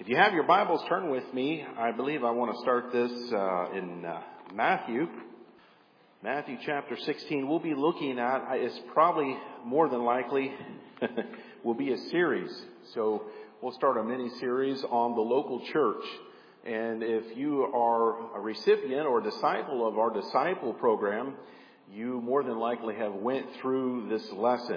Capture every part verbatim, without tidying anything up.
If you have your Bibles, turn with me. I believe I want to start this uh, in uh, Matthew. Matthew chapter sixteen. We'll be looking at, it's probably more than likely, will be a series. So we'll start a mini-series on the local church. And if you are a recipient or disciple of our disciple program, you more than likely have went through this lesson.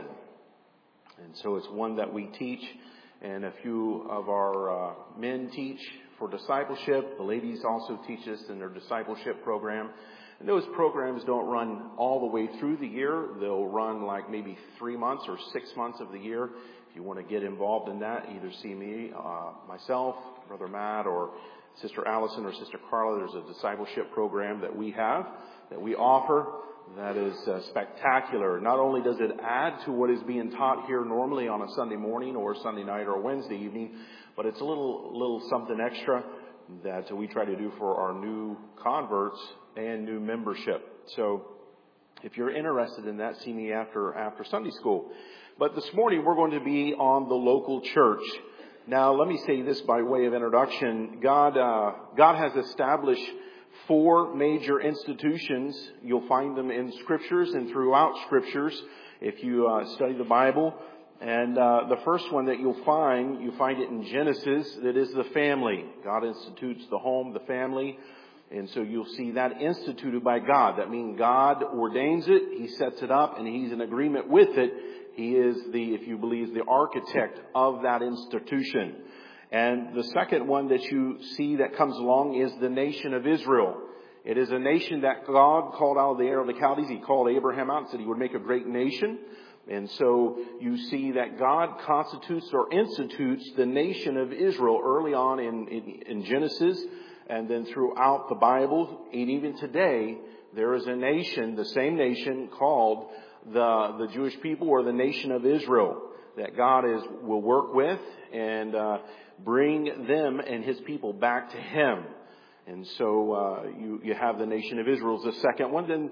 And so it's one that we teach. And a few of our uh, men teach for discipleship. The ladies also teach us in their discipleship program. And those programs don't run all the way through the year. They'll run like maybe three months or six months of the year. If you want to get involved in that, either see me, uh, myself, Brother Matt, or Sister Allison or Sister Carla. There's a discipleship program that we have, that we offer. That is uh, spectacular. Not only does it add to what is being taught here normally on a Sunday morning or Sunday night or Wednesday evening, but it's a little little something extra that we try to do for our new converts and new membership. So if you're interested in that, see me after after Sunday school. But this morning we're going to be on the local church. Now let me say this by way of introduction. God uh, God has established four major institutions. You'll find them in scriptures and throughout scriptures if you uh, study the Bible. And uh, the first one that you'll find, you find it in Genesis, that is the family. God institutes the home, the family. And so you'll see that instituted by God. That means God ordains it, He sets it up, and He's in agreement with it. He is the, if you believe, the architect of that institution. And the second one that you see that comes along is the nation of Israel. It is a nation that God called out of the Ur of the Chaldees. He called Abraham out and said He would make a great nation. And so you see that God constitutes or institutes the nation of Israel early on in, in, in Genesis and then throughout the Bible. And even today, there is a nation, the same nation called the, the Jewish people or the nation of Israel that God is will work with and uh, bring them and His people back to Him. And so uh, you, you have the nation of Israel as the second one. Then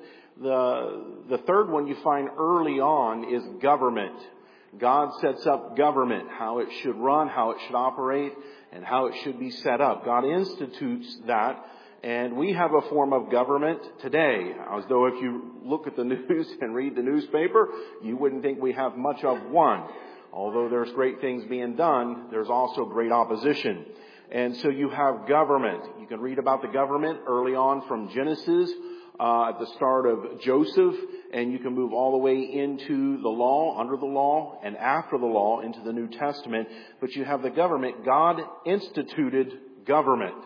the, the third one you find early on is government. God sets up government, how it should run, how it should operate, and how it should be set up. God institutes that. And we have a form of government today. As though if you look at the news and read the newspaper, you wouldn't think we have much of one. Although there's great things being done, there's also great opposition. And so you have government. You can read about the government early on from Genesis, uh, at the start of Joseph, and you can move all the way into the law, under the law, and after the law into the New Testament. But you have the government. God instituted government.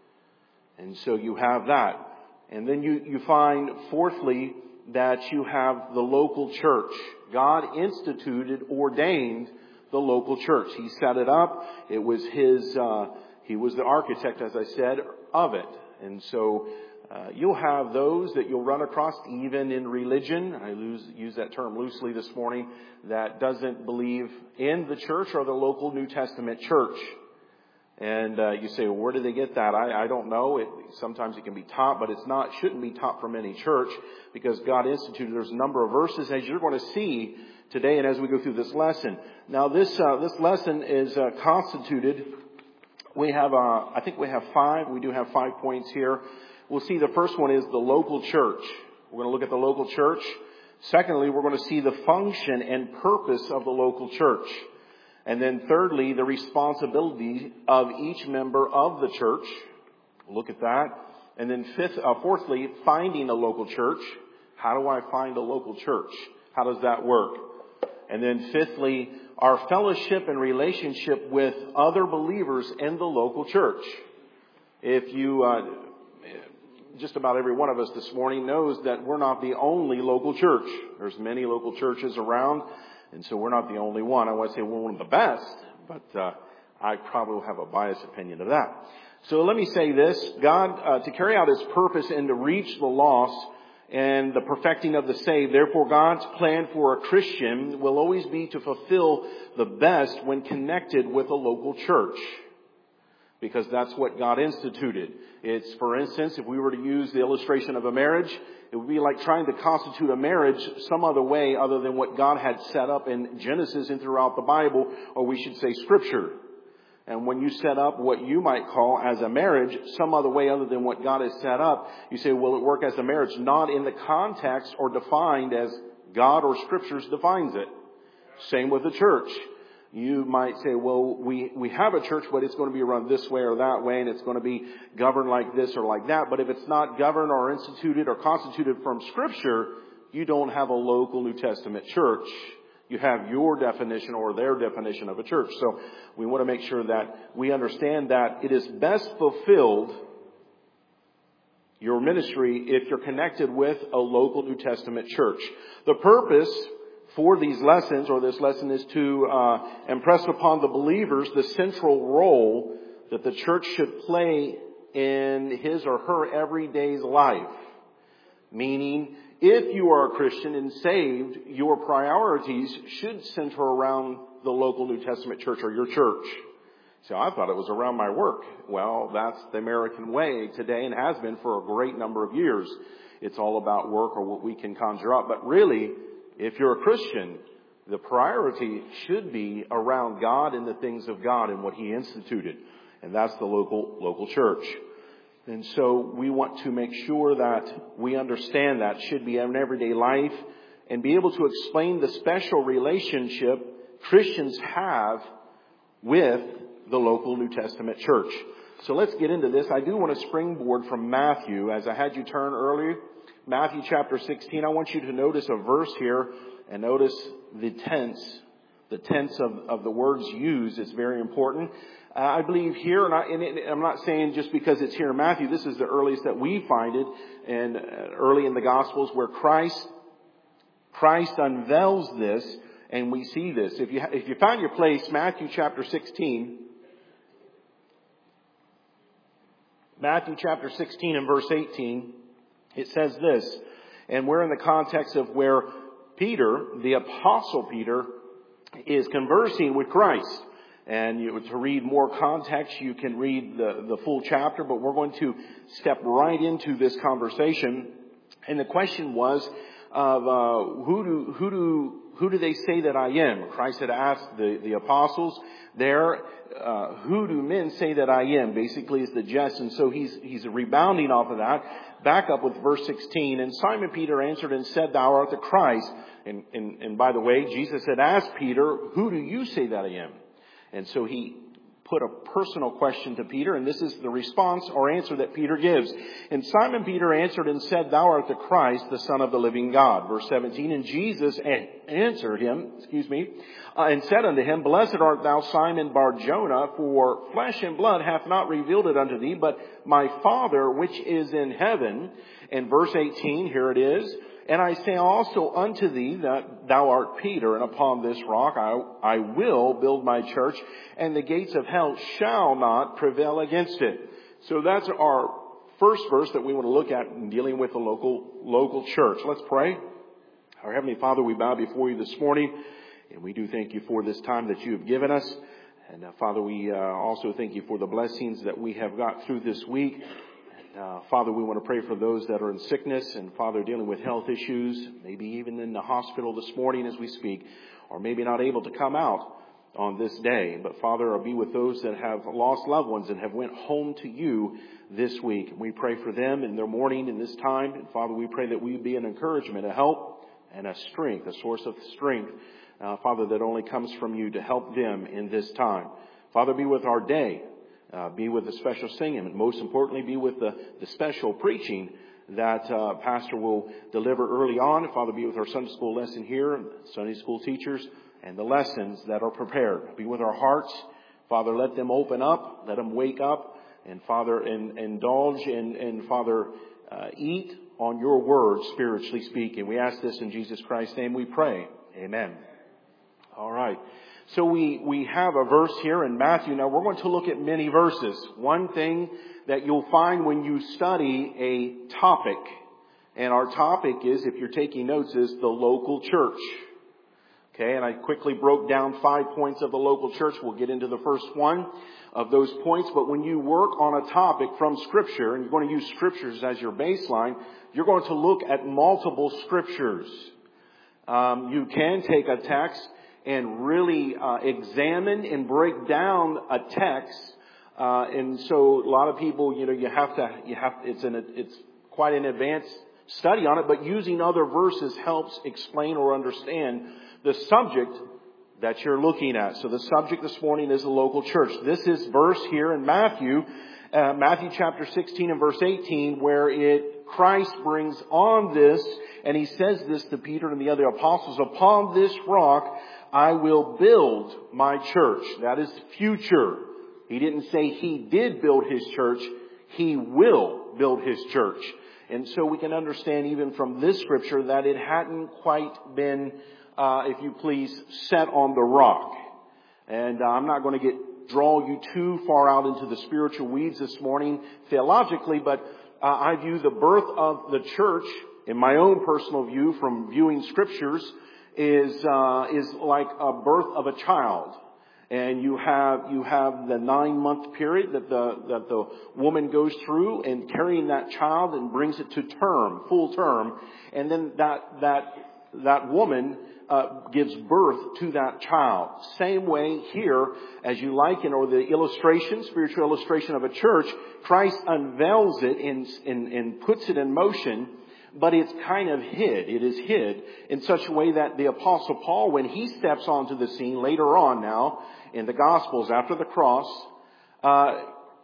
And so you have that. And then you, you find, fourthly, that you have the local church. God instituted, ordained the local church. He set it up. It was His, uh, He was the architect, as I said, of it. And so uh, you'll have those that you'll run across even in religion. I lose, use that term loosely this morning, that doesn't believe in the church or the local New Testament church. And uh, you say, well, where did they get that? I, I don't know. It, sometimes it can be taught, but it's not, shouldn't be taught from any church because God instituted. There's a number of verses as you're going to see today and as we go through this lesson. Now, this uh, this lesson is uh, constituted. We have, uh, I think we have five. We do have five points here. We'll see the first one is the local church. We're going to look at the local church. Secondly, we're going to see the function and purpose of the local church. And then thirdly, the responsibility of each member of the church. Look at that. And then fifth, uh, fourthly, finding a local church. How do I find a local church? How does that work? And then fifthly, our fellowship and relationship with other believers in the local church. If you, uh, just about every one of us this morning knows that we're not the only local church. There's many local churches around. And so we're not the only one. I want to say we're one of the best, but uh, I probably will have a biased opinion of that. So let me say this. God, uh, to carry out His purpose and to reach the lost and the perfecting of the saved, therefore God's plan for a Christian will always be to fulfill the best when connected with a local church. Because that's what God instituted. It's, for instance, if we were to use the illustration of a marriage, it would be like trying to constitute a marriage some other way other than what God had set up in Genesis and throughout the Bible, or we should say Scripture. And when you set up what you might call as a marriage, some other way other than what God has set up, you say, will it work as a marriage? Not in the context or defined as God or Scriptures defines it. Same with the church. You might say, well, we, we have a church, but it's going to be run this way or that way, and it's going to be governed like this or like that. But if it's not governed or instituted or constituted from Scripture, you don't have a local New Testament church. You have your definition or their definition of a church. So we want to make sure that we understand that it is best fulfilled, your ministry, if you're connected with a local New Testament church. The purpose for these lessons, or this lesson, is to uh, impress upon the believers the central role that the church should play in his or her everyday life. Meaning, if you are a Christian and saved, your priorities should center around the local New Testament church or your church. So I thought it was around my work. Well, that's the American way today and has been for a great number of years. It's all about work or what we can conjure up. But really, if you're a Christian, the priority should be around God and the things of God and what He instituted. And that's the local, local church. And so we want to make sure that we understand that should be in everyday life and be able to explain the special relationship Christians have with the local New Testament church. So let's get into this. I do want to springboard from Matthew, as I had you turn earlier. Matthew chapter sixteen. I want you to notice a verse here and notice the tense. The tense of, of the words used is very important. Uh, I believe here, and, I, and it, I'm not saying just because it's here in Matthew, this is the earliest that we find it, and uh, early in the Gospels where Christ, Christ unveils this, and we see this. If you, if you find your place, Matthew chapter sixteen, Matthew chapter sixteen and verse eighteen, it says this, and we're in the context of where Peter, the Apostle Peter, is conversing with Christ. And you, to read more context, you can read the, the full chapter, but we're going to step right into this conversation. And the question was, of uh, who do who do who do they say that I am? Christ had asked the, the apostles there, uh, who do men say that I am? Basically, is the jest, and so he's he's rebounding off of that. Back up with verse sixteen. And Simon Peter answered and said, Thou art the Christ. And, and, and by the way, Jesus had asked Peter, who do you say that I am? And so he put a personal question to Peter, and this is the response or answer that Peter gives. And Simon Peter answered and said, Thou art the Christ, the Son of the living God. Verse seventeen, and Jesus answered him, excuse me, uh, and said unto him, Blessed art thou, Simon Bar-Jonah, for flesh and blood hath not revealed it unto thee, but my Father which is in heaven. And verse eighteen, here it is. And I say also unto thee that thou art Peter, and upon this rock I, I will build my church, and the gates of hell shall not prevail against it. So that's our first verse that we want to look at in dealing with the local, local church. Let's pray. Our Heavenly Father, we bow before you this morning, and we do thank you for this time that you have given us. And uh, Father, we uh, also thank you for the blessings that we have got through this week. Uh, Father, we want to pray for those that are in sickness and, Father, dealing with health issues, maybe even in the hospital this morning as we speak, or maybe not able to come out on this day. But, Father, I'll be with those that have lost loved ones and have went home to you this week. We pray for them in their mourning in this time. And, Father, we pray that we be an encouragement, a help, and a strength, a source of strength, uh, Father, that only comes from you to help them in this time. Father, be with our day. Uh, be with the special singing, and most importantly, be with the, the special preaching that uh, Pastor will deliver early on. Father, be with our Sunday school lesson here, Sunday school teachers, and the lessons that are prepared. Be with our hearts. Father, let them open up, let them wake up, and Father, and, indulge and, and Father, uh, eat on your word, spiritually speaking. We ask this in Jesus Christ's name we pray. Amen. All right. So we, we have a verse here in Matthew. Now we're going to look at many verses. One thing that you'll find when you study a topic, and our topic is, if you're taking notes, is the local church. Okay, and I quickly broke down five points of the local church. We'll get into the first one of those points. But when you work on a topic from Scripture, and you're going to use Scriptures as your baseline, you're going to look at multiple Scriptures. Um, you can take a text and really uh, examine and break down a text. Uh, and so a lot of people, you know, you have to, you have, it's an, it's quite an advanced study on it, but using other verses helps explain or understand the subject that you're looking at. So the subject this morning is the local church. This is verse here in Matthew, uh, Matthew chapter sixteen and verse eighteen, where it, Christ brings on this, and He says this to Peter and the other apostles, upon this rock I will build my church. That is future. He didn't say He did build His church. He will build His church. And so we can understand even from this scripture that it hadn't quite been, uh, if you please, set on the rock. And uh, I'm not going to get draw you too far out into the spiritual weeds this morning theologically, but uh, I view the birth of the church, in my own personal view from viewing scriptures, is uh, is like a birth of a child. And you have, you have the nine month period that the, that the woman goes through and carrying that child and brings it to term, full term. And then that, that, that woman, uh, gives birth to that child. Same way here, as you liken, or the illustration, spiritual illustration of a church, Christ unveils it and, and, and puts it in motion. But it's kind of hid. It is hid in such a way that the Apostle Paul, when he steps onto the scene later on now in the Gospels after the cross, uh,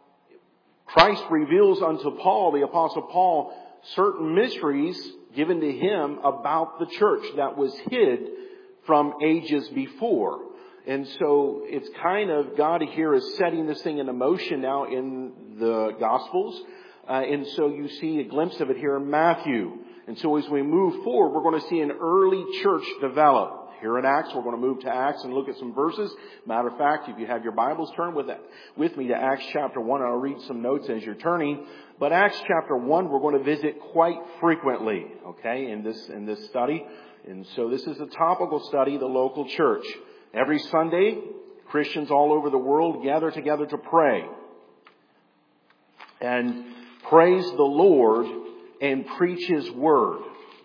Christ reveals unto Paul, the Apostle Paul, certain mysteries given to him about the church that was hid from ages before. And so it's kind of, God here is setting this thing into motion now in the Gospels. Uh, and so you see a glimpse of it here in Matthew. And so as we move forward, we're going to see an early church develop. Here in Acts, we're going to move to Acts and look at some verses. Matter of fact, if you have your Bibles, turn with, with me to Acts chapter one. I'll read some notes as you're turning. But Acts chapter one, we're going to visit quite frequently, okay, in this, in this study. And so this is a topical study, the local church. Every Sunday, Christians all over the world gather together to pray. And praise the Lord and preach His Word.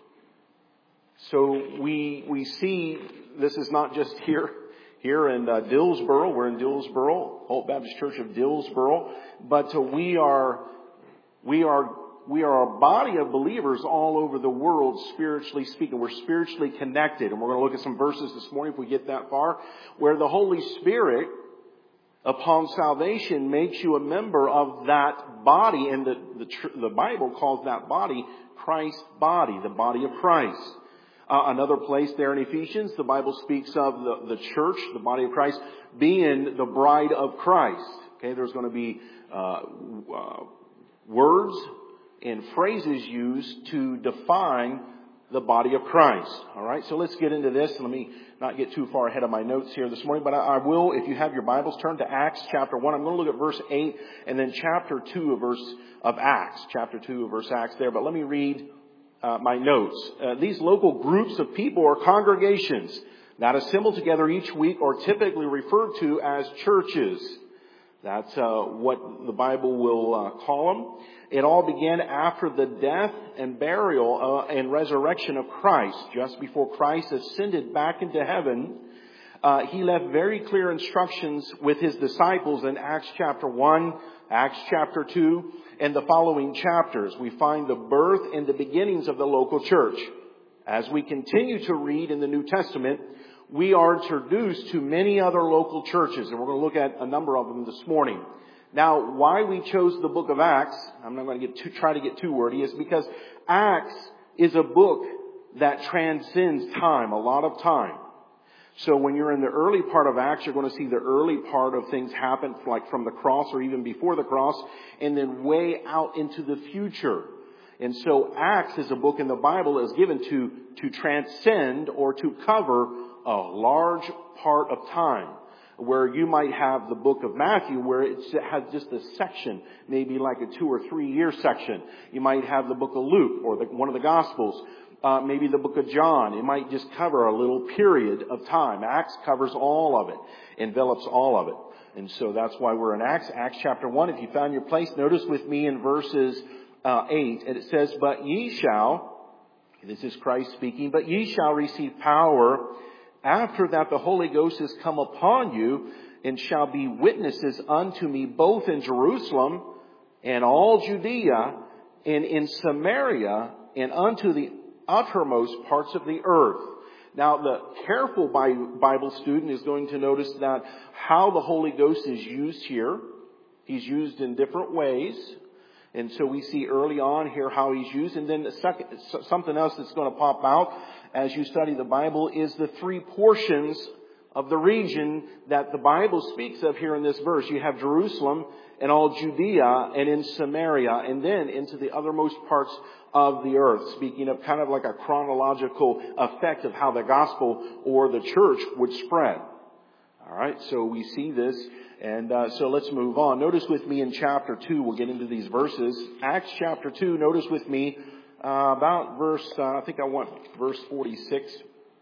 So we we see this is not just here here in uh, Dillsboro. We're in Dillsboro, Hope Baptist Church of Dillsboro, but uh, we are we are we are a body of believers all over the world, spiritually speaking. We're spiritually connected, and we're going to look at some verses this morning if we get that far, where the Holy Spirit, upon salvation, makes you a member of that body, and the, the, the Bible calls that body Christ's body, the body of Christ. Uh, another place there in Ephesians, the Bible speaks of the, the church, the body of Christ, being the bride of Christ. Okay, there's going to be uh, uh, words and phrases used to define the body of Christ. All right, so let's get into this. Let me not get too far ahead of my notes here this morning, but I, I will, if you have your Bibles, turn to Acts chapter one. I'm going to look at verse eight and then chapter two of verse of Acts, chapter two of verse Acts there. But let me read uh, my notes. Uh, these local groups of people or congregations that assemble together each week are typically referred to as churches. That's uh, what the Bible will uh, call them. It all began after the death and burial uh, and resurrection of Christ. Just before Christ ascended back into heaven, uh, He left very clear instructions with His disciples in Acts chapter one, Acts chapter two, and the following chapters. We find the birth and the beginnings of the local church. As we continue to read in the New Testament, we are introduced to many other local churches, and we're going to look at a number of them this morning. Now, why we chose the book of Acts, I'm not going to get too, try to get too wordy, is because Acts is a book that transcends time, a lot of time. So when you're in the early part of Acts, you're going to see the early part of things happen, like from the cross or even before the cross, and then way out into the future. And so Acts is a book in the Bible that is given to, to transcend or to cover a large part of time. Where you might have the book of Matthew where it has just a section, maybe like a two or three year section. You might have the book of Luke or the, one of the Gospels, uh, maybe the book of John. It might just cover a little period of time. Acts covers all of it, envelops all of it. And so that's why we're in Acts, Acts chapter one. If you found your place, notice with me in verses uh, eight, and it says, "But ye shall," this is Christ speaking, "but ye shall receive power after that the Holy Ghost is come upon you, and shall be witnesses unto me both in Jerusalem and all Judea and in Samaria and unto the uttermost parts of the earth. Now, the careful Bible student is going to notice that how the Holy Ghost is used here. He's used in different ways. And so we see early on here how he's used. And then the second, something else that's going to pop out as you study the Bible is the three portions of the region that the Bible speaks of here in this verse. You have Jerusalem and all Judea and in Samaria and then into the othermost parts of the earth. Speaking of kind of like a chronological effect of how the gospel or the church would spread. All right, so we see this. And uh, so let's move on. Notice with me in chapter two, we'll get into these verses. Acts chapter two, notice with me uh, about verse, uh, I think I want verse forty-six.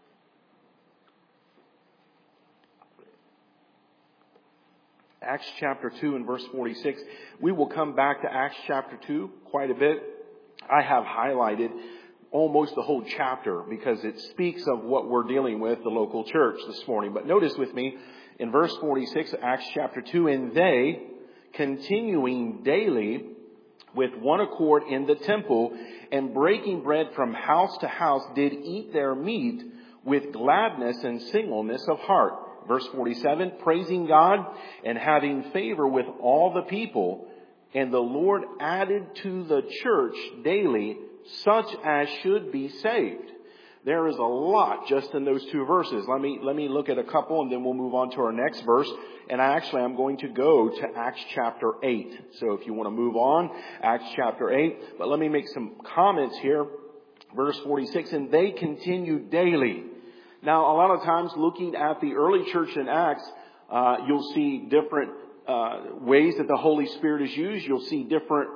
Acts chapter two and verse forty-six. We will come back to Acts chapter two quite a bit. I have highlighted almost the whole chapter because it speaks of what we're dealing with, the local church this morning. But notice with me in verse forty-six, Acts chapter two, and they, continuing daily with one accord in the temple and breaking bread from house to house, did eat their meat with gladness and singleness of heart. Verse forty-seven, praising God and having favor with all the people. And the Lord added to the church daily such as should be saved. There is a lot just in those two verses. Let me, let me look at a couple and then we'll move on to our next verse. And actually I'm going to go to Acts chapter eight. So if you want to move on, Acts chapter eight. But let me make some comments here. Verse forty-six, and they continued daily. Now, a lot of times looking at the early church in Acts, uh, you'll see different uh, ways that the Holy Spirit is used. You'll see different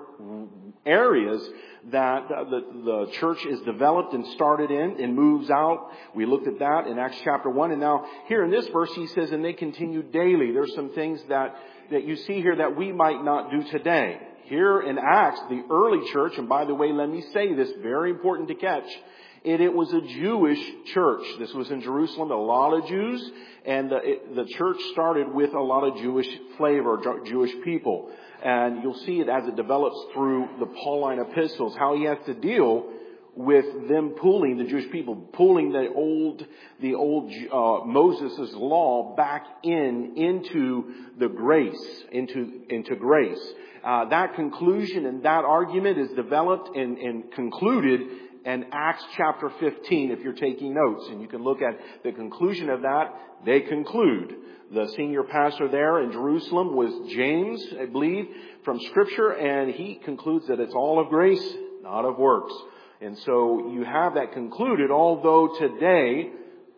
areas that uh, the, the church is developed and started in and moves out. We looked at that in Acts chapter one. And now here in this verse, he says, and they continue daily. There's some things that, that you see here that we might not do today. Here in Acts, the early church, and by the way, let me say this, very important to catch, It, it was a Jewish church. This was in Jerusalem, a lot of Jews, and the, it, the church started with a lot of Jewish flavor, Jewish people. And you'll see it as it develops through the Pauline epistles, how he has to deal with them pulling, the Jewish people, pulling the old, the old uh, Moses' law back in, into the grace, into, into grace. Uh, that conclusion and that argument is developed and, and concluded in Acts chapter fifteen, if you're taking notes. And you can look at the conclusion of that. They conclude. The senior pastor there in Jerusalem was James, I believe, from Scripture. And he concludes that it's all of grace, not of works. And so you have that concluded, although today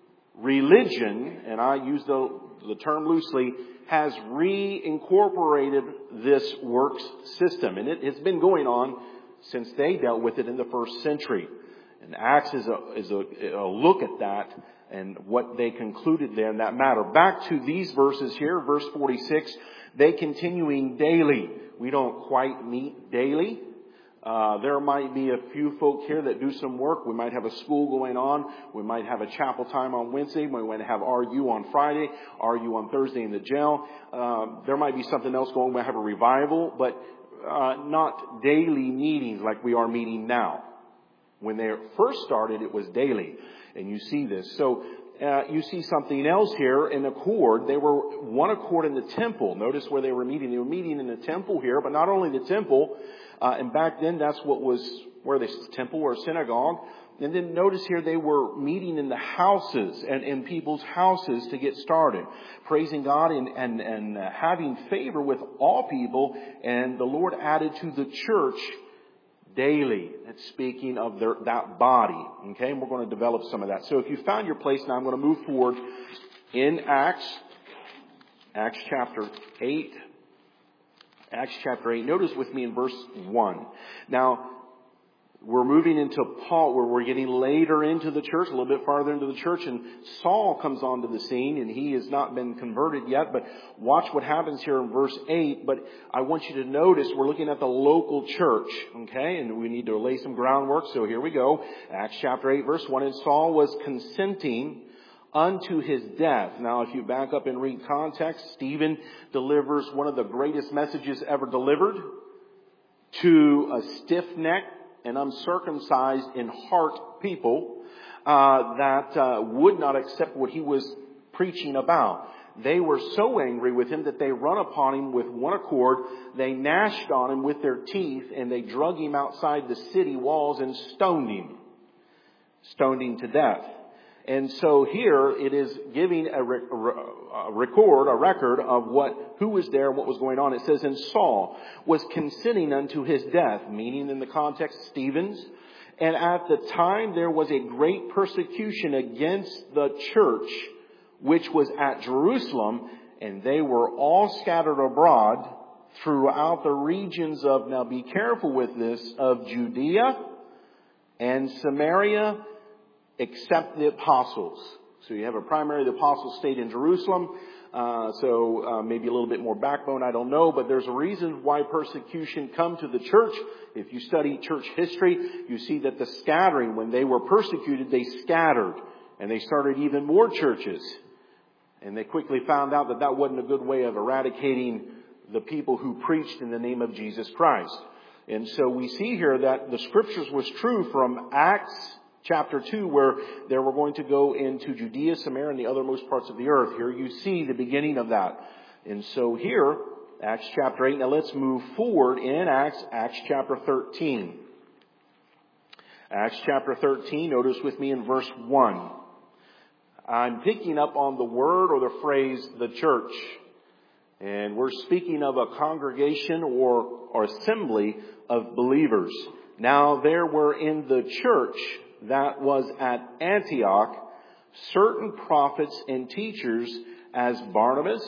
religion, and I use the, the term loosely, has reincorporated this works system. And it has been going on since they dealt with it in the first century. And Acts is a, is a, a look at that and what they concluded there in that matter. Back to these verses here, verse forty-six, they continuing daily. We don't quite meet daily. Uh, there might be a few folk here that do some work. We might have a school going on. We might have a chapel time on Wednesday. We might have R U on Friday, R U on Thursday in the jail. Uh, there might be something else going. We might have a revival, but Uh, not daily meetings like we are meeting now. When they first started, it was daily. And you see this. So uh, you see something else here in accord. They were one accord in the temple. Notice where they were meeting. They were meeting in the temple here, but not only the temple. Uh, and back then, that's what was, where the temple or synagogue. And then notice here they were meeting in the houses and in people's houses to get started. Praising God and, and, and having favor with all people. And the Lord added to the church daily. That's speaking of their, that body. Okay, and we're going to develop some of that. So if you found your place now, I'm going to move forward in Acts. Acts chapter eight. Acts chapter eight. Notice with me in verse one. Now, we're moving into Paul, where we're getting later into the church, a little bit farther into the church, and Saul comes onto the scene, and he has not been converted yet, but watch what happens here in verse eight. But I want you to notice we're looking at the local church, okay, and we need to lay some groundwork, so here we go. Acts chapter eight, verse one, and Saul was consenting unto his death. Now, if you back up and read context, Stephen delivers one of the greatest messages ever delivered to a stiff-necked and uncircumcised in heart people uh, that uh, would not accept what he was preaching about. They were so angry with him that they run upon him with one accord. They gnashed on him with their teeth, and they drug him outside the city walls and stoned him. Stoned him to death. And so here it is giving a, re- a record, a record of what, who was there and what was going on. It says, and Saul was consenting unto his death, meaning in the context Stephen's. And at the time there was a great persecution against the church, which was at Jerusalem, and they were all scattered abroad throughout the regions of, now be careful with this, of Judea and Samaria, except the apostles. So you have a primary, the apostles stayed in Jerusalem. Uh, so uh, maybe a little bit more backbone, I don't know. But there's a reason why persecution come to the church. If you study church history, you see that the scattering, when they were persecuted, they scattered. And they started even more churches. And they quickly found out that that wasn't a good way of eradicating the people who preached in the name of Jesus Christ. And so we see here that the scriptures was true from Acts chapter two, where they were going to go into Judea, Samaria, and the othermost parts of the earth. Here you see the beginning of that. And so here, Acts chapter eight. Now let's move forward in Acts, Acts chapter thirteen. Acts chapter thirteen, notice with me in verse one. I'm picking up on the word or the phrase, the church. And we're speaking of a congregation or, or assembly of believers. Now there were in the church that was at Antioch certain prophets and teachers, as Barnabas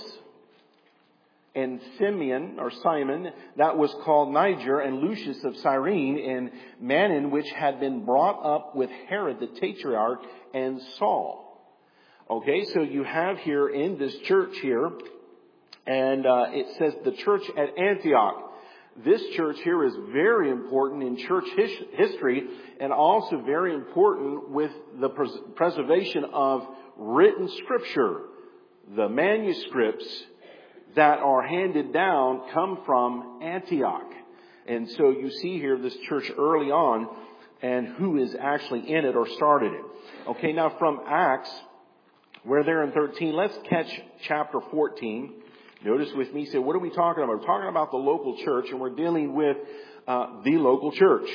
and Simeon or Simon, that was called Niger, and Lucius of Cyrene, and Manon, which had been brought up with Herod the Tetrarch, and Saul. Okay, so you have here in this church here, and uh, it says the church at Antioch. This church here is very important in church his- history and also very important with the pres- preservation of written scripture. The manuscripts that are handed down come from Antioch. And so you see here this church early on and who is actually in it or started it. Okay, now from Acts, we're there in thirteen. Let's catch chapter fourteen. Notice with me, say, what are we talking about? We're talking about the local church, and we're dealing with uh, the local church.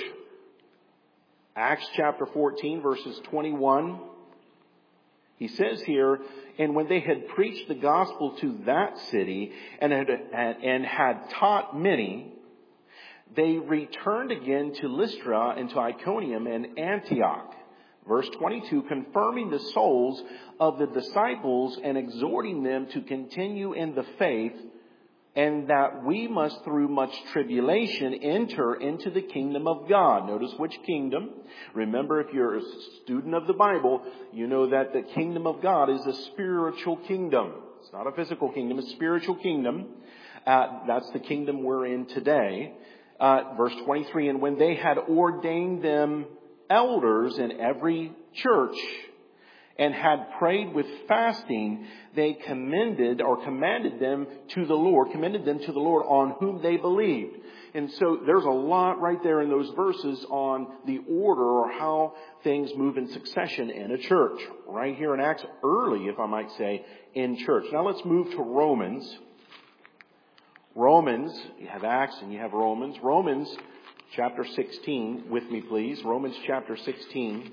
Acts chapter fourteen, verses twenty-one. He says here, and when they had preached the gospel to that city and had, and had taught many, they returned again to Lystra and to Iconium and Antioch. Verse twenty-two, confirming the souls of the disciples and exhorting them to continue in the faith, and that we must through much tribulation enter into the kingdom of God. Notice which kingdom. Remember, if you're a student of the Bible, you know that the kingdom of God is a spiritual kingdom. It's not a physical kingdom, it's a spiritual kingdom. Uh, that's the kingdom we're in today. Uh, verse twenty-three, and when they had ordained them elders in every church and had prayed with fasting, they commended or commanded them to the Lord, commended them to the Lord on whom they believed. And so there's a lot right there in those verses on the order or how things move in succession in a church. Right here in Acts, early, if I might say, in church. Now let's move to Romans. Romans, you have Acts and you have Romans. Romans chapter sixteen, with me please. Romans chapter sixteen.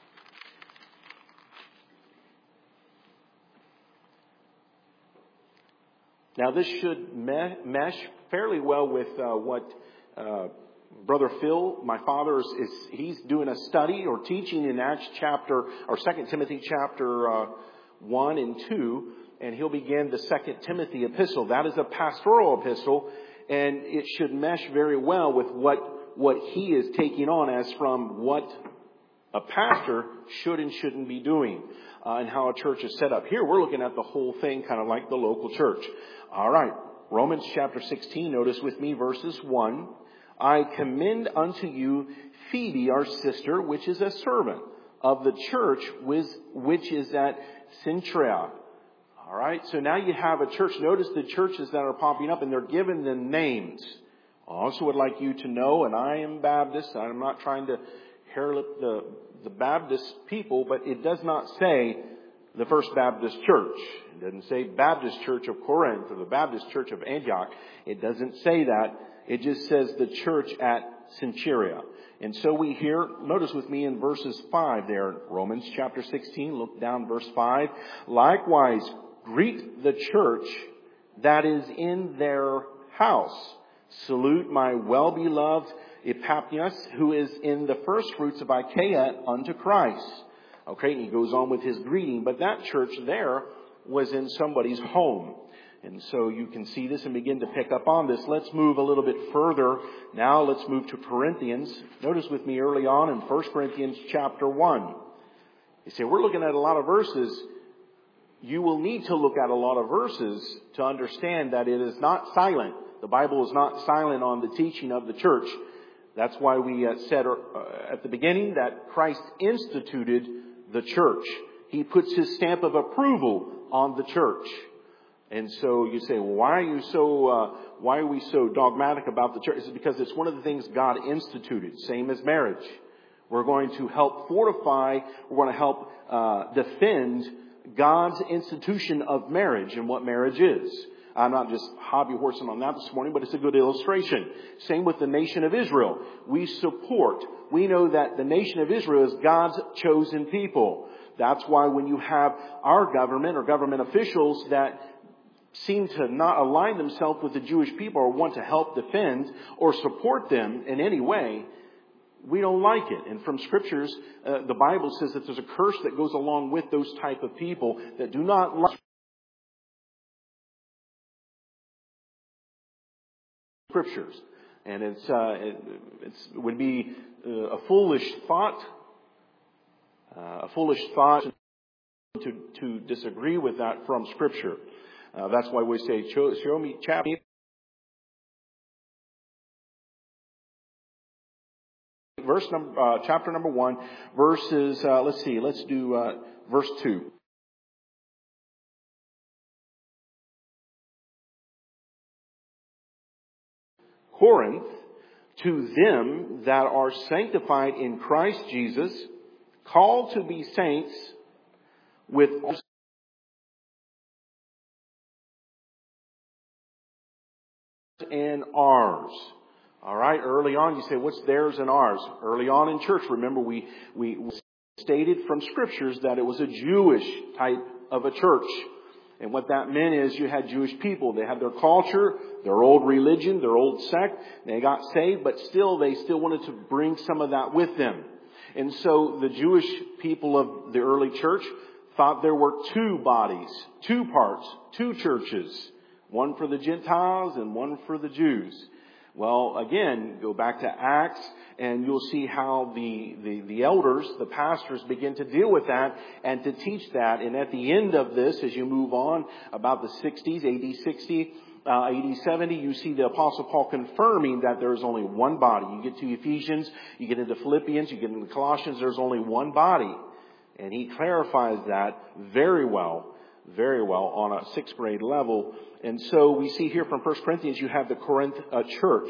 Now this should me- mesh fairly well with uh, what uh, Brother Phil, my father, is, is he's doing a study or teaching in Acts chapter, or Second Timothy chapter uh, one and two, and he'll begin the Second Timothy epistle. That is a pastoral epistle, and it should mesh very well with what what he is taking on as from what a pastor should and shouldn't be doing, uh, and how a church is set up. Here we're looking at the whole thing kind of like the local church. All right, Romans chapter sixteen, notice with me verses one. I commend unto you Phoebe, our sister, which is a servant. of the church which is at Cenchrea. All right, so now you have a church. Notice the churches that are popping up, and they're given the names. I also would like you to know, and I am Baptist. I'm not trying to hairlip the, the Baptist people, but it does not say the First Baptist Church. It doesn't say Baptist Church of Corinth or the Baptist Church of Antioch. It doesn't say that. It just says the church at Cenchrea. And so we hear, notice with me in verses five there, Romans chapter sixteen, look down verse five. Likewise, greet the church that is in their house. Salute my well-beloved Epaphras, who is in the first fruits of Achaia unto Christ. Okay, and he goes on with his greeting, but that church there was in somebody's home. And so you can see this and begin to pick up on this. Let's move a little bit further. Now let's move to Corinthians. Notice with me early on in First Corinthians chapter one. You say, we're looking at a lot of verses. You will need to look at a lot of verses to understand that it is not silent. The Bible is not silent on the teaching of the church. That's why we uh, said uh, at the beginning that Christ instituted the church. He puts his stamp of approval on the church. And so you say, well, why are you so, uh, why are we so dogmatic about the church? It's because it's one of the things God instituted, same as marriage. We're going to help fortify, we're going to help uh, defend God's institution of marriage and what marriage is. I'm not just hobby horsing on that this morning, but it's a good illustration. Same with the nation of Israel. We support, we know that the nation of Israel is God's chosen people. That's why when you have our government or government officials that seem to not align themselves with the Jewish people or want to help defend or support them in any way, we don't like it. And from scriptures, uh, the Bible says that there's a curse that goes along with those type of people that do not like scriptures. And it's, uh, it, it's, it would be uh, a foolish thought, uh, a foolish thought to, to disagree with that from scripture. Uh, that's why we say, show, show me chapter. Verse number, uh, chapter number one, verses, uh, let's see, let's do, uh, verse two. Corinth, to them that are sanctified in Christ Jesus, called to be saints with and ours. All right, early on you say, what's theirs and ours? Early on in church, remember we, we stated from scriptures that it was a Jewish type of a church. And what that meant is you had Jewish people. They had their culture, their old religion, their old sect. They got saved, but still they still wanted to bring some of that with them. And so the Jewish people of the early church thought there were two bodies, two parts, two churches. One for the Gentiles and one for the Jews. Well, again, go back to Acts and you'll see how the, the, the elders, the pastors begin to deal with that and to teach that. And at the end of this, as you move on about the sixties, A D sixty, uh, A D seventy, you see the Apostle Paul confirming that there is only one body. You get to Ephesians, you get into Philippians, you get into Colossians, there's only one body. And he clarifies that very well. Very well on a sixth grade level. And so we see here from First Corinthians, you have the Corinth uh, church.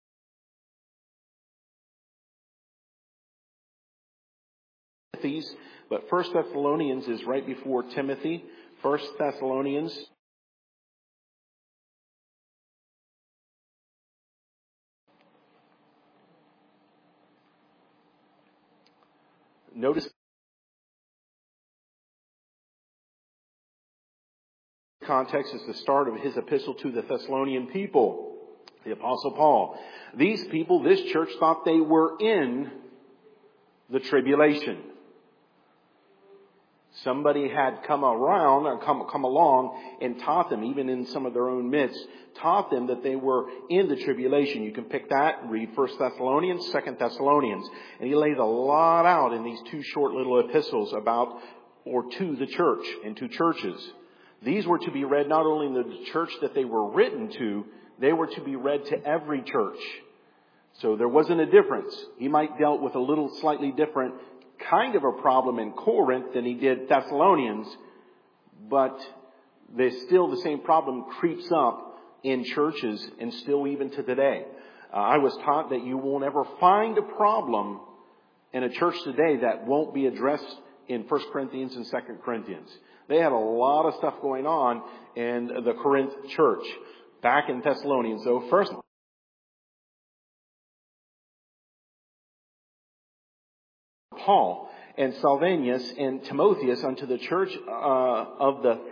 But First Thessalonians is right before Timothy. First Thessalonians. Notice context is the start of his epistle to the Thessalonian people, the Apostle Paul. These people, this church, thought they were in the tribulation. Somebody had come around or come, come along and taught them, even in some of their own midst, taught them that they were in the tribulation. You can pick that, read First Thessalonians, Second Thessalonians. And he lays a lot out in these two short little epistles about, or to the church and to churches. These were to be read not only in the church that they were written to, they were to be read to every church. So there wasn't a difference. He might dealt with a little slightly different kind of a problem in Corinth than he did Thessalonians, but there's still the same problem creeps up in churches and still even to today. Uh, I was taught that you won't ever find a problem in a church today that won't be addressed in First Corinthians and Second Corinthians. They had a lot of stuff going on in the Corinth church. Back in Thessalonians, though, first Paul and Silvanus and Timotheus unto the church uh, of the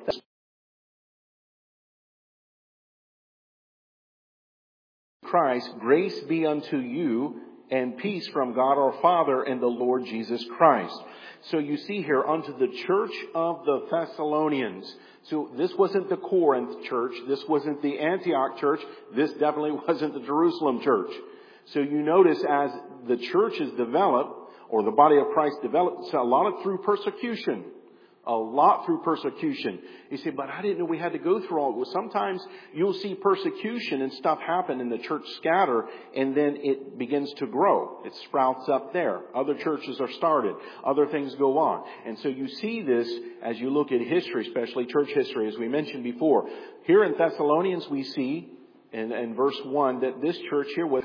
Christ, grace be unto you and peace from God our Father and the Lord Jesus Christ. So you see here, unto the church of the Thessalonians. So this wasn't the Corinth church. This wasn't the Antioch church. This definitely wasn't the Jerusalem church. So you notice as the church is developed, or the body of Christ developed, a lot of through persecution. A lot through persecution. You say, but I didn't know we had to go through all. Well, sometimes you'll see persecution and stuff happen and the church scatter, and then it begins to grow. It sprouts up there. Other churches are started. Other things go on. And so you see this as you look at history, especially church history, as we mentioned before. Here in Thessalonians we see, in, in verse one, that this church here was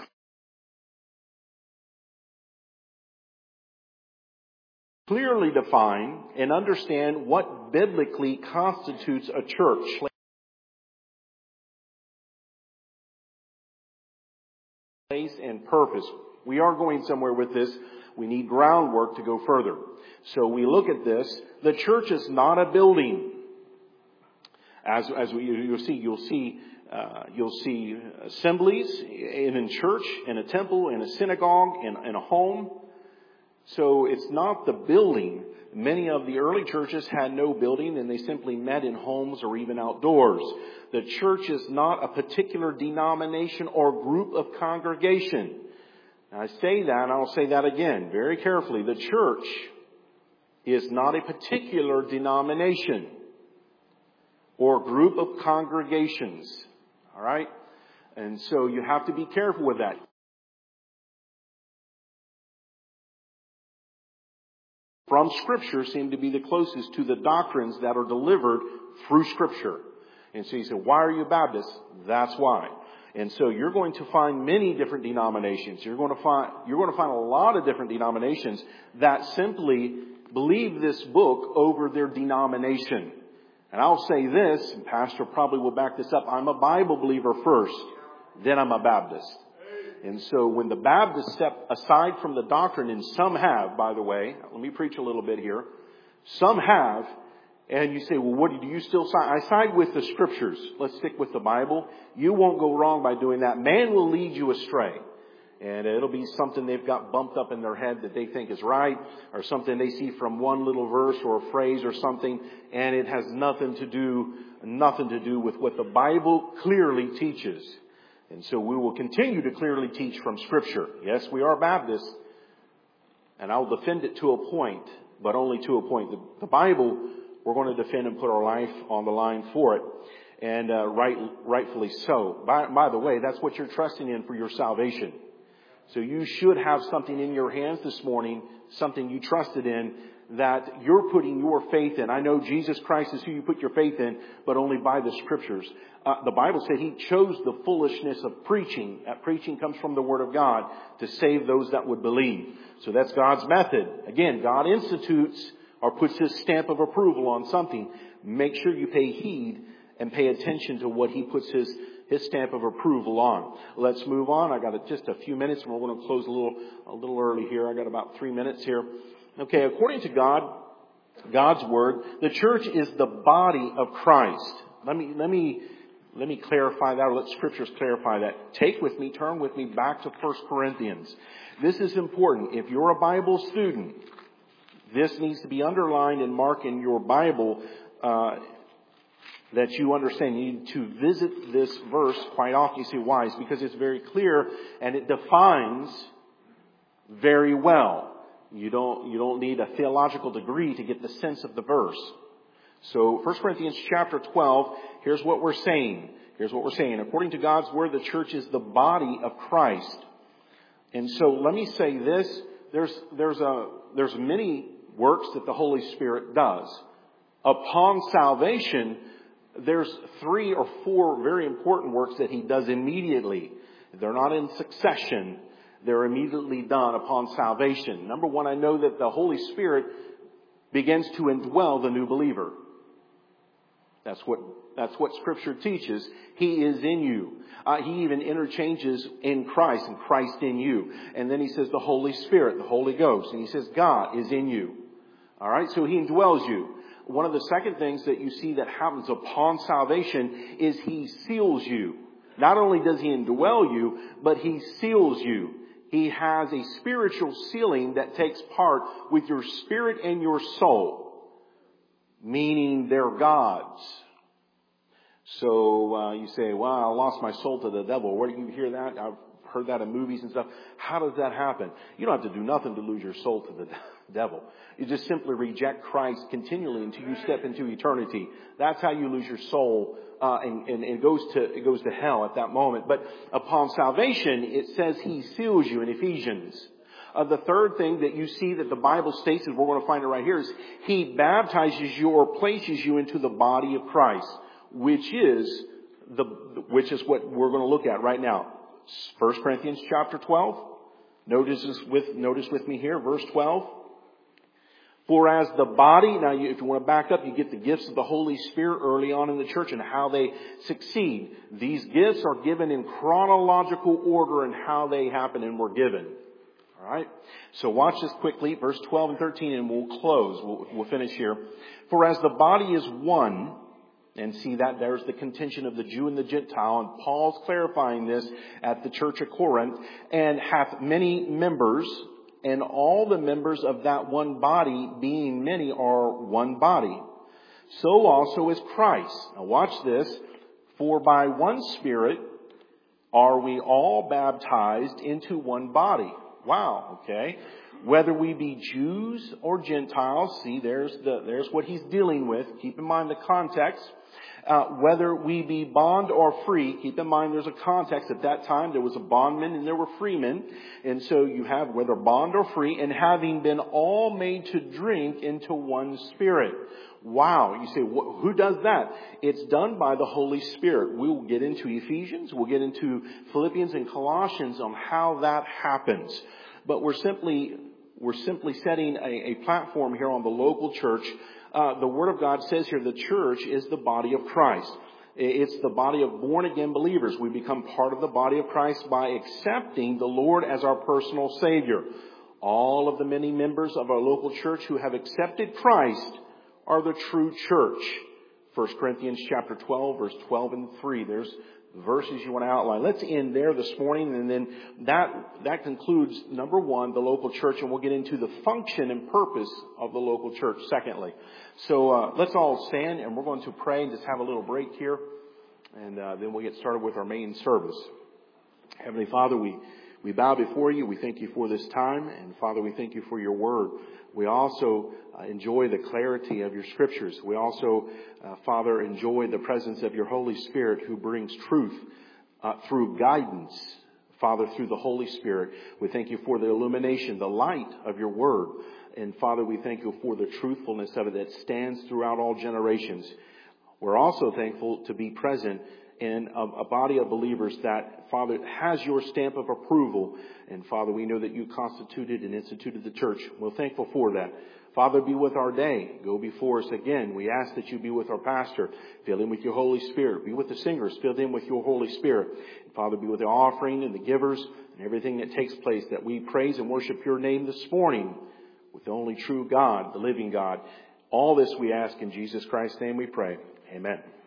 clearly define and understand what biblically constitutes a church. Place and purpose. We are going somewhere with this. We need groundwork to go further. So we look at this. The church is not a building. As as we, you'll see, you'll see, uh, you'll see assemblies in a church, in a temple, in a synagogue, in, in a home. So it's not the building. Many of the early churches had no building and they simply met in homes or even outdoors. The church is not a particular denomination or group of congregation. Now I say that and I'll say that again very carefully. The church is not a particular denomination or group of congregations. All right? And so you have to be careful with that. From Scripture seem to be the closest to the doctrines that are delivered through Scripture. And so you say, why are you a Baptist? That's why. And so you're going to find many different denominations. You're going to find, you're going to find a lot of different denominations that simply believe this book over their denomination. And I'll say this, and Pastor probably will back this up, I'm a Bible believer first, then I'm a Baptist. And so when the Baptists step aside from the doctrine, and some have, by the way, let me preach a little bit here. Some have, and you say, well, what do you still side? I side with the Scriptures. Let's stick with the Bible. You won't go wrong by doing that. Man will lead you astray. And it'll be something they've got bumped up in their head that they think is right, or something they see from one little verse or a phrase or something, and it has nothing to do, nothing to do with what the Bible clearly teaches. And so we will continue to clearly teach from Scripture. Yes, we are Baptists, and I'll defend it to a point, but only to a point. The, the Bible, we're going to defend and put our life on the line for it, and uh, right, rightfully so. By, by the way, that's what you're trusting in for your salvation. So you should have something in your hands this morning, something you trusted in, that you're putting your faith in. I know Jesus Christ is who you put your faith in, but only by the Scriptures. Uh, the Bible said He chose the foolishness of preaching. That preaching comes from the Word of God to save those that would believe. So that's God's method. Again, God institutes or puts His stamp of approval on something. Make sure you pay heed and pay attention to what He puts His His stamp of approval on. Let's move on. I got just a few minutes, and we're going to close a little a little early here. I got about three minutes here. Okay, according to God, God's Word, the church is the body of Christ. Let me, let me, let me clarify that, or let Scriptures clarify that. Take with me, turn with me back to First Corinthians. This is important. If you're a Bible student, this needs to be underlined and marked in your Bible, uh, that you understand. You need to visit this verse quite often. You say, why? It's because it's very clear and it defines very well. You don't, you don't need a theological degree to get the sense of the verse. So First Corinthians chapter twelve, here's what we're saying. Here's what we're saying. According to God's Word, the church is the body of Christ. And so let me say this. There's, there's a, there's many works that the Holy Spirit does. Upon salvation, there's three or four very important works that He does immediately. They're not in succession. They're immediately done upon salvation. Number one, I know that the Holy Spirit begins to indwell the new believer. That's what, that's what Scripture teaches. He is in you. Uh, he even interchanges in Christ and Christ in you. And then he says the Holy Spirit, the Holy Ghost. And he says God is in you. All right, so He indwells you. One of the second things that you see that happens upon salvation is He seals you. Not only does He indwell you, but He seals you. He has a spiritual sealing that takes part with your spirit and your soul, meaning they're God's. So uh, you say, well, I lost my soul to the devil. Where do you hear that? I've heard that in movies and stuff. How does that happen? You don't have to do nothing to lose your soul to the devil. You just simply reject Christ continually until you step into eternity. That's how you lose your soul. Uh, and, and it goes to, it goes to hell at that moment. But upon salvation, it says He seals you in Ephesians. Uh, the third thing that you see that the Bible states, and we're going to find it right here, is He baptizes you or places you into the body of Christ, which is the, which is what we're going to look at right now. First Corinthians chapter twelve. Notice this with, notice with me here, verse twelve. For as the body, now you, if you want to back up, you get the gifts of the Holy Spirit early on in the church and how they succeed. These gifts are given in chronological order and how they happen and were given. All right. So watch this quickly, verse twelve and thirteen, and we'll close. We'll, we'll finish here. For as the body is one, and see that there's the contention of the Jew and the Gentile, and Paul's clarifying this at the church of Corinth, and hath many members, and all the members of that one body, being many, are one body. So also is Christ. Now watch this. For by one Spirit are we all baptized into one body. Wow, okay. Whether we be Jews or Gentiles, see, there's the, there's what he's dealing with. Keep in mind the context. Uh, whether we be bond or free, keep in mind there's a context. At that time there was a bondman and there were freemen. And so you have whether bond or free, and having been all made to drink into one Spirit. Wow. You say, who does that? It's done by the Holy Spirit. We will get into Ephesians. We'll get into Philippians and Colossians on how that happens. But we're simply, we're simply setting a, a platform here on the local church. Uh, the Word of God says here the church is the body of Christ. It's the body of born-again believers. We become part of the body of Christ by accepting the Lord as our personal Savior. All of the many members of our local church who have accepted Christ are the true church. First Corinthians chapter twelve, verse twelve and three. There's verses you want to outline. Let's end there this morning, and then that that concludes, number one, the local church, and we'll get into the function and purpose of the local church, secondly. So uh, let's all stand, and we're going to pray and just have a little break here, and uh, then we'll get started with our main service. Heavenly Father, we, we bow before you. We thank you for this time, and Father, we thank you for your word. We also uh, enjoy the clarity of your scriptures. We also, uh, Father, enjoy the presence of your Holy Spirit who brings truth uh, through guidance, Father, through the Holy Spirit. We thank you for the illumination, the light of your word. And Father, we thank you for the truthfulness of it that stands throughout all generations. We're also thankful to be present in a, a body of believers that, Father, has your stamp of approval. And Father, we know that you constituted and instituted the church. We're thankful for that. Father, be with our day. Go before us again. We ask that you be with our pastor. Fill him with your Holy Spirit. Be with the singers. Fill them with your Holy Spirit. And Father, be with the offering and the givers and everything that takes place, that we praise and worship your name this morning with the only true God, the living God. All this we ask in Jesus Christ's name we pray. Amen.